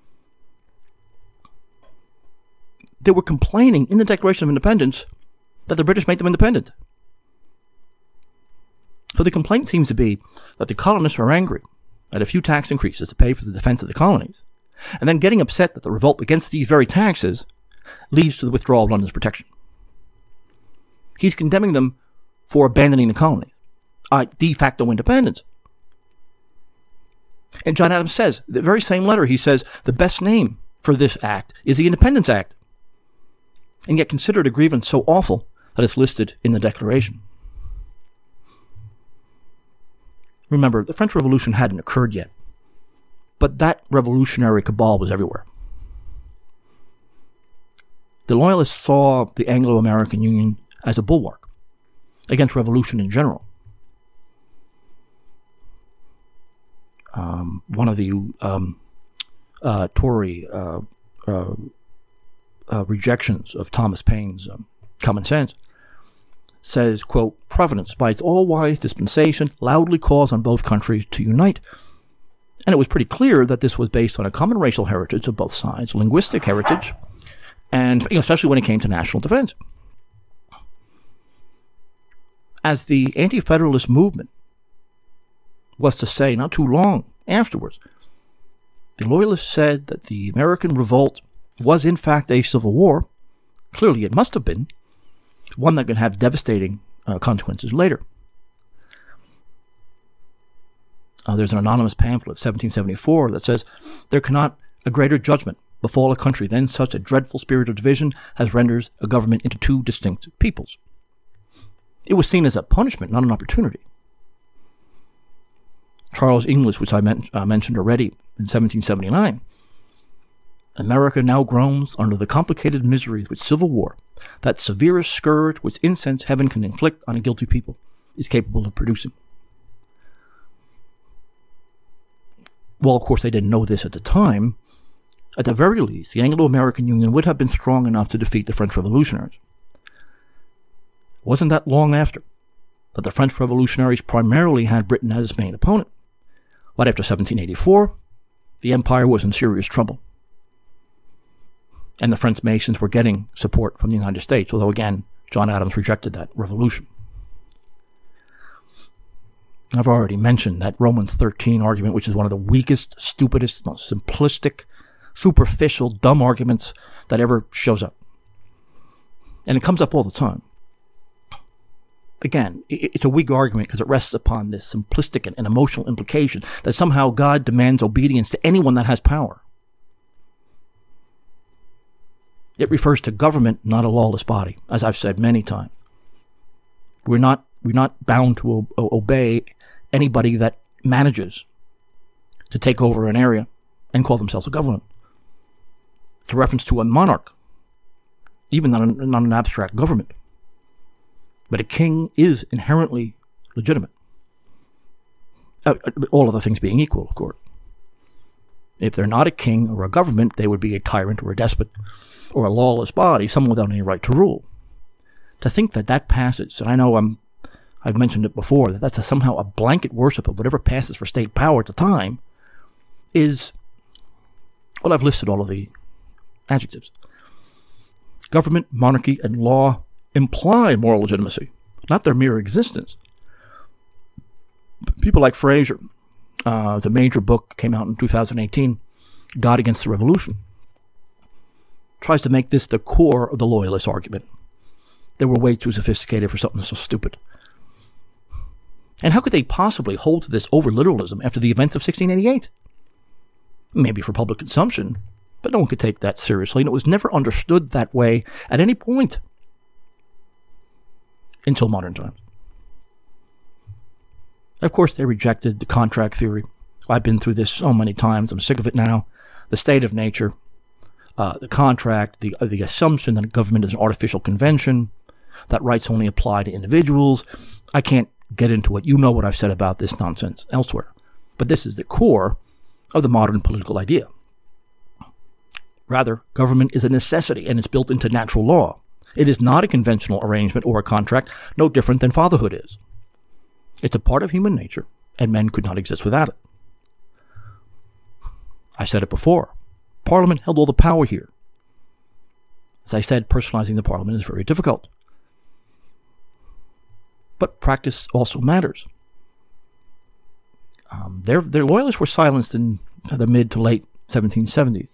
They were complaining in the Declaration of Independence that the British made them independent. So the complaint seems to be that the colonists are angry at a few tax increases to pay for the defense of the colonies, and then getting upset that the revolt against these very taxes leads to the withdrawal of London's protection. He's condemning them for abandoning the colonies, uh, de facto independence. And John Adams says, the very same letter, he says, the best name for this act is the Independence Act, and yet considered a grievance so awful that it's listed in the Declaration. Remember, the French Revolution hadn't occurred yet, but that revolutionary cabal was everywhere. The Loyalists saw the Anglo-American Union as a bulwark against revolution in general. Um, one of the um, uh, Tory uh, uh, uh, rejections of Thomas Paine's um, Common Sense says, quote, Providence, by its all-wise dispensation, loudly calls on both countries to unite. And it was pretty clear that this was based on a common racial heritage of both sides, linguistic heritage, and you know, especially when it came to national defense. As the anti-federalist movement was to say not too long afterwards, the Loyalists said that the American revolt was in fact a civil war. Clearly it must have been, one that could have devastating uh, consequences later. Uh, there's an anonymous pamphlet of seventeen seventy-four that says, there cannot a greater judgment befall a country than such a dreadful spirit of division as renders a government into two distinct peoples. It was seen as a punishment, not an opportunity. Charles Inglis, which I men- uh, mentioned already in seventeen seventy-nine, America now groans under the complicated miseries which civil war, that severest scourge which incense heaven can inflict on a guilty people, is capable of producing. Well, of course, they didn't know this at the time. At the very least, the Anglo-American Union would have been strong enough to defeat the French revolutionaries. It wasn't that long after that the French revolutionaries primarily had Britain as its main opponent. But after seventeen eighty-four, the empire was in serious trouble. And the French Masons were getting support from the United States, although again, John Adams rejected that revolution. I've already mentioned that Romans thirteen argument, which is one of the weakest, stupidest, most simplistic, superficial, dumb arguments that ever shows up. And it comes up all the time. Again, it's a weak argument because it rests upon this simplistic and emotional implication that somehow God demands obedience to anyone that has power. It refers to government, not a lawless body, as I've said many times. We're not we're not bound to o- obey anybody that manages to take over an area and call themselves a government. It's a reference to a monarch, even not, a, not an abstract government. But a king is inherently legitimate. Uh, all other things being equal, of course. If they're not a king or a government, they would be a tyrant or a despot or a lawless body, someone without any right to rule. To think that that passage, and I know I'm, I've mentioned it before, that that's a, somehow a blanket worship of whatever passes for state power at the time, is, well, I've listed all of the adjectives. Government, monarchy, and law imply moral legitimacy, not their mere existence. People like Fraser, uh, the major book came out in two thousand eighteen, God Against the Revolution, tries to make this the core of the Loyalist argument. they were way too sophisticated for something so stupid. And how could they possibly hold to this over-literalism after the events of sixteen eighty-eight? Maybe for public consumption, but no one could take that seriously, and it was never understood that way at any point until modern times. Of course, they rejected the contract theory. I've been through this so many times. I'm sick of it now. The state of nature, uh, the contract, the, uh, the assumption that a government is an artificial convention, that rights only apply to individuals. I can't get into it. You know what I've said about this nonsense elsewhere. But this is the core of the modern political idea. Rather, government is a necessity, and it's built into natural law. It is not a conventional arrangement or a contract, no different than fatherhood is. It's a part of human nature, and men could not exist without it. I said it before. Parliament held all the power here. As I said, personalizing the parliament is very difficult. But practice also matters. Um, their, their loyalists were silenced in the mid to late seventeen seventies.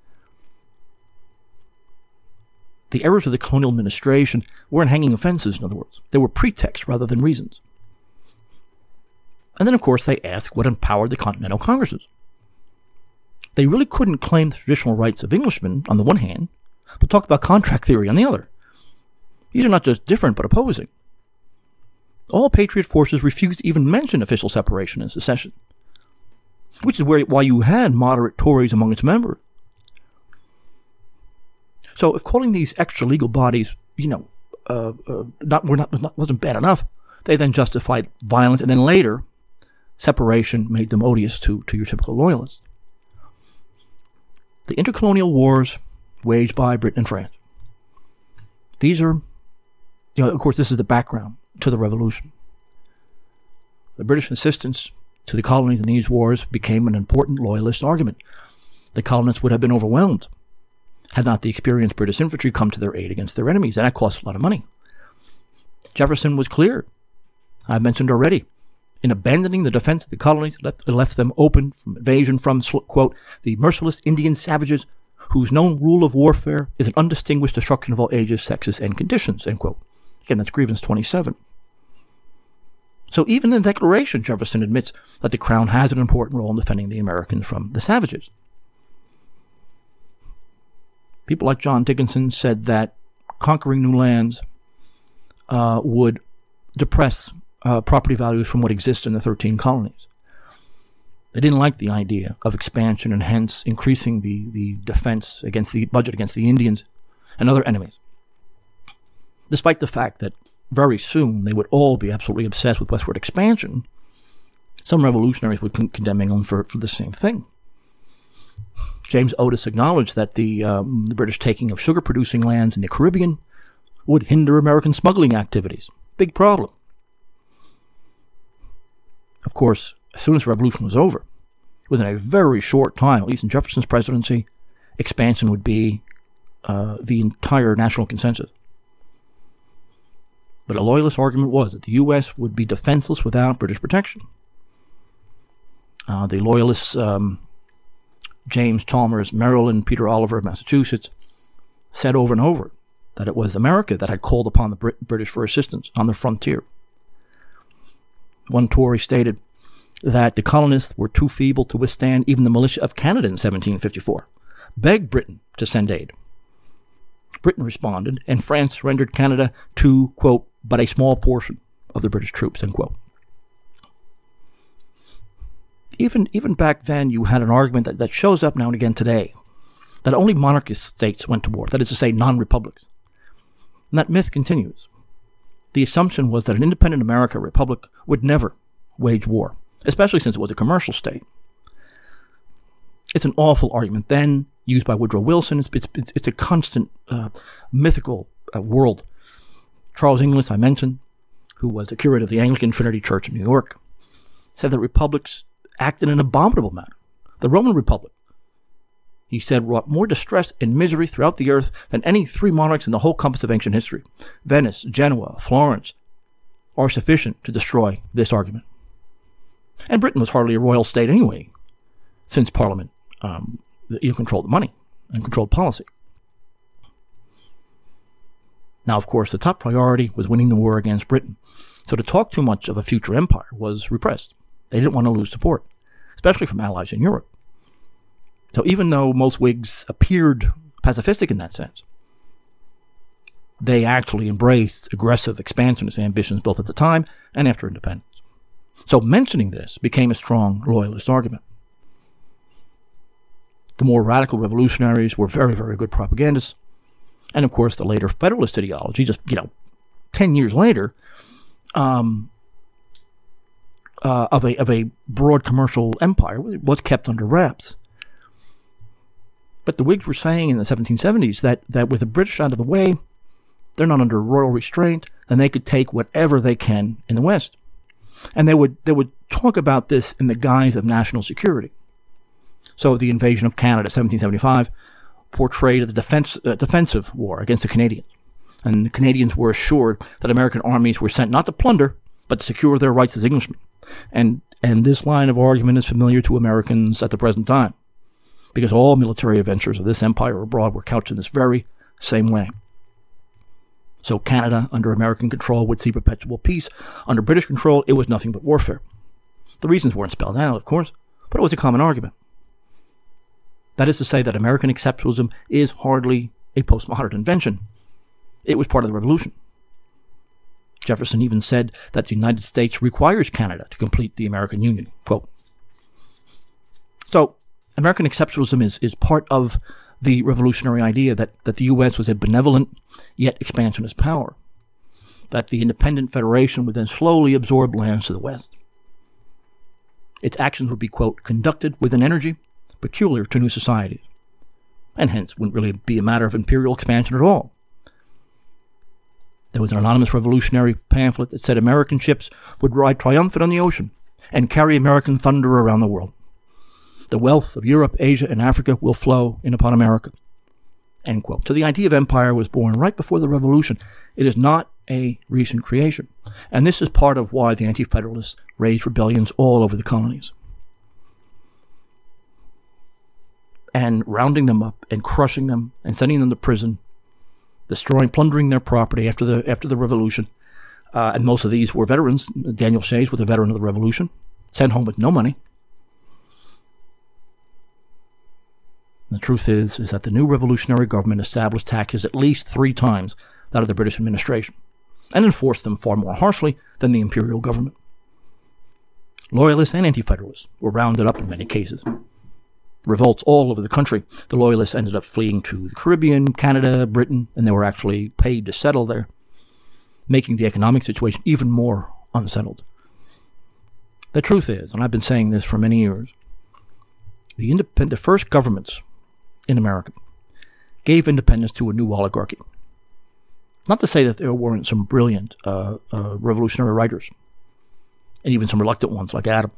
The errors of the colonial administration weren't hanging offenses, in other words. They were pretexts rather than reasons. And then, of course, they asked what empowered the Continental Congresses. They really couldn't claim the traditional rights of Englishmen on the one hand, but talk about contract theory on the other. These are not just different, but opposing. All Patriot forces refused to even mention official separation and secession, which is where, why you had moderate Tories among its members. So if calling these extra-legal bodies, you know, uh, uh, not, were not, not wasn't bad enough, they then justified violence, and then later, separation made them odious to, to your typical loyalists. The intercolonial wars waged by Britain and France. These are, you know, of course, this is the background to the revolution. The British assistance to the colonies in these wars became an important loyalist argument. The colonists would have been overwhelmed had not the experienced British infantry come to their aid against their enemies, and that cost a lot of money. Jefferson was clear, I've mentioned already, in abandoning the defense of the colonies, left, left them open from invasion from, quote, the merciless Indian savages whose known rule of warfare is an undistinguished destruction of all ages, sexes, and conditions, end quote. Again, that's grievance twenty-seven. So even in the Declaration, Jefferson admits that the Crown has an important role in defending the Americans from the savages. People like John Dickinson said that conquering new lands uh, would depress uh, property values from what exists in the thirteen colonies. They didn't like the idea of expansion and hence increasing the, the defense against the budget against the Indians and other enemies. Despite the fact that very soon they would all be absolutely obsessed with westward expansion, some revolutionaries would con- condemn England for, for the same thing. James Otis acknowledged that the, um, the British taking of sugar-producing lands in the Caribbean would hinder American smuggling activities. Big problem. Of course, as soon as the revolution was over, within a very short time, at least in Jefferson's presidency, expansion would be uh, the entire national consensus. But a loyalist argument was that the U S would be defenseless without British protection. Uh, the loyalists, um, James Chalmers, Maryland, Peter Oliver of Massachusetts, said over and over that it was America that had called upon the Brit- British for assistance on the frontier. One Tory stated that the colonists were too feeble to withstand even the militia of Canada in seventeen fifty-four, begged Britain to send aid. Britain responded, and France surrendered Canada to, quote, but a small portion of the British troops, end quote. Even, even back then, you had an argument that, that shows up now and again today, that only monarchist states went to war, that is to say, non-republics. And that myth continues. The assumption was that an independent America republic would never wage war, especially since it was a commercial state. It's an awful argument then, used by Woodrow Wilson. It's, it's, it's a constant uh, mythical uh, world. Charles Inglis, I mentioned, who was the curator of the Anglican Trinity Church in New York, said that republics acted in an abominable manner. The Roman Republic, he said, wrought more distress and misery throughout the earth than any three monarchs in the whole compass of ancient history. Venice, Genoa, Florence are sufficient to destroy this argument. And Britain was hardly a royal state anyway, since Parliament um, you controlled the money and controlled policy. Now, of course, the top priority was winning the war against Britain. So to talk too much of a future empire was repressed. They didn't want to lose support, especially from allies in Europe. So even though most Whigs appeared pacifistic in that sense, they actually embraced aggressive expansionist ambitions both at the time and after independence. So mentioning this became a strong loyalist argument. The more radical revolutionaries were very, very good propagandists. And of course, the later Federalist ideology, just, you know, ten years later, um, uh, of a of a broad commercial empire was kept under wraps. But the Whigs were saying in the seventeen seventies that, that with the British out of the way, they're not under royal restraint, and they could take whatever they can in the West. And they would they would talk about this in the guise of national security. So the invasion of Canada, seventeen seventy-five, portrayed as a defense, uh, defensive war against the Canadians. And the Canadians were assured that American armies were sent not to plunder, but to secure their rights as Englishmen. And and this line of argument is familiar to Americans at the present time, because all military adventures of this empire abroad were couched in this very same way. So Canada, under American control, would see perpetual peace. Under British control, it was nothing but warfare. The reasons weren't spelled out, of course, but it was a common argument. That is to say that American exceptionalism is hardly a postmodern invention. It was part of the revolution. Jefferson even said that the United States requires Canada to complete the American Union. Quote. So, American exceptionalism is, is part of the revolutionary idea that, that the U S was a benevolent yet expansionist power, that the independent federation would then slowly absorb lands to the West. Its actions would be, quote, conducted with an energy peculiar to new societies, and hence wouldn't really be a matter of imperial expansion at all. There was an anonymous revolutionary pamphlet that said American ships would ride triumphant on the ocean and carry American thunder around the world. The wealth of Europe, Asia, and Africa will flow in upon America. End quote. So the idea of empire was born right before the Revolution. It is not a recent creation. And this is part of why the Anti-Federalists raised rebellions all over the colonies. And rounding them up and crushing them and sending them to prison, destroying, plundering their property after the after the Revolution. Uh, and most of these were veterans. Daniel Shays was a veteran of the Revolution, sent home with no money. The truth is, is that the new revolutionary government established taxes at least three times that of the British administration, and enforced them far more harshly than the imperial government. Loyalists and anti-federalists were rounded up in many cases. Revolts all over the country. The Loyalists ended up fleeing to the Caribbean, Canada, Britain, and they were actually paid to settle there, making the economic situation even more unsettled. The truth is, and I've been saying this for many years, the, independ- the first governments in America gave independence to a new oligarchy. Not to say that there weren't some brilliant uh, uh, revolutionary writers, and even some reluctant ones like Adams.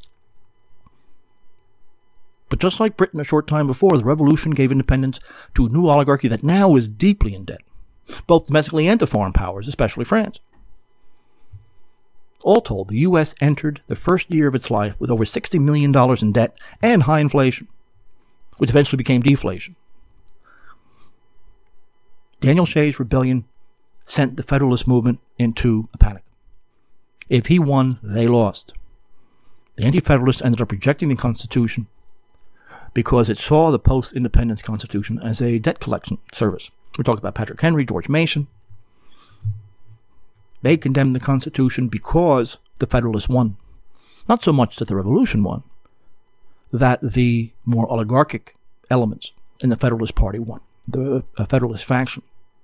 But just like Britain a short time before, the revolution gave independence to a new oligarchy that now is deeply in debt, both domestically and to foreign powers, especially France. All told, the U S entered the first year of its life with over sixty million dollars in debt and high inflation, which eventually became deflation. Daniel Shays' rebellion sent the Federalist movement into a panic. If he won, they lost. The Anti-Federalists ended up rejecting the Constitution because it saw the post-independence Constitution as a debt collection service. We're talking about Patrick Henry, George Mason. They condemned the Constitution because the Federalists won. Not so much that the Revolution won, that the more oligarchic elements in the Federalist Party won, the uh, Federalist faction.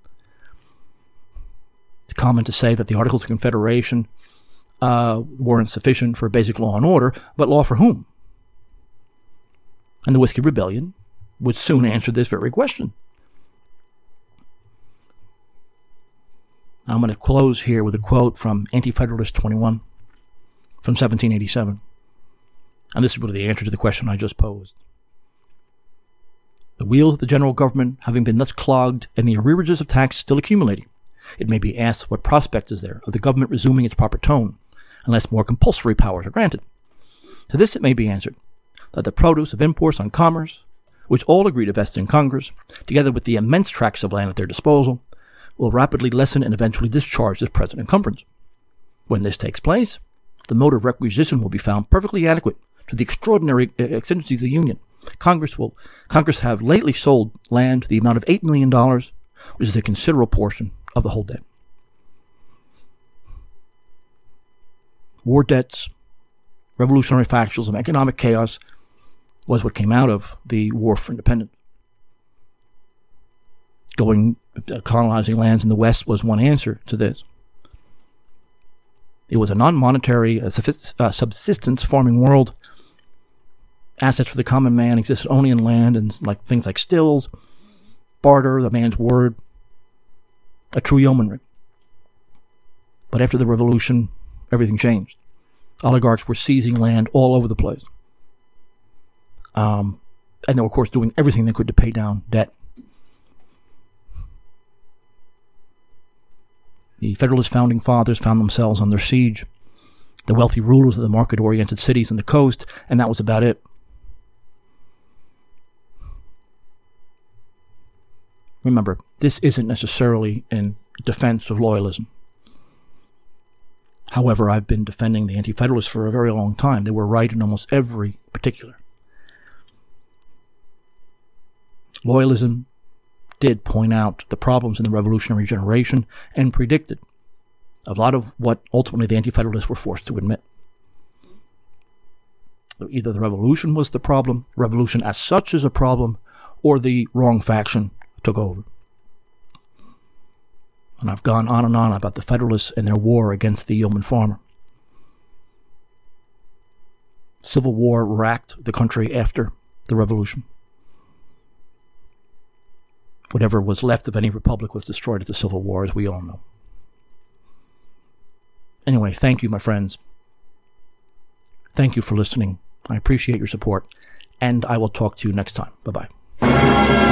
It's common to say that the Articles of Confederation uh, weren't sufficient for basic law and order, but law for whom? And the Whiskey Rebellion would soon answer this very question. I'm going to close here with a quote from Anti-Federalist twenty-one from seventeen eighty-seven. And this is really the answer to the question I just posed. The wheels of the general government having been thus clogged and the arrearages of tax still accumulating, it may be asked what prospect is there of the government resuming its proper tone, unless more compulsory powers are granted. To this it may be answered that the produce of imports on commerce, which all agree to vest in Congress, together with the immense tracts of land at their disposal, will rapidly lessen and eventually discharge this present encumbrance. When this takes place, the mode of requisition will be found perfectly adequate to the extraordinary exigencies of the Union. Congress will Congress have lately sold land to the amount of eight million dollars, which is a considerable portion of the whole debt. War debts, revolutionary factions, and economic chaos was what came out of the War for Independence. Going, uh, colonizing lands in the West was one answer to this. It was a non-monetary, uh, uh, subsistence farming world. Assets for the common man existed only in land, and like things like stills, barter, the man's word, a true yeomanry. But after the revolution, everything changed. Oligarchs were seizing land all over the place. Um, and they were, of course, doing everything they could to pay down debt. The Federalist founding fathers found themselves under siege. The wealthy rulers of the market-oriented cities and the coast, and that was about it. Remember, this isn't necessarily in defense of loyalism. However, I've been defending the Anti-Federalists for a very long time. They were right in almost every particular. Loyalism did point out the problems in the revolutionary generation and predicted a lot of what ultimately the Anti-Federalists were forced to admit. Either the revolution was the problem, revolution as such is a problem, or the wrong faction took over. And I've gone on and on about the Federalists and their war against the yeoman farmer. Civil War racked the country after the revolution. Whatever was left of any republic was destroyed at the Civil War, as we all know. Anyway, thank you, my friends. Thank you for listening. I appreciate your support, and I will talk to you next time. Bye-bye.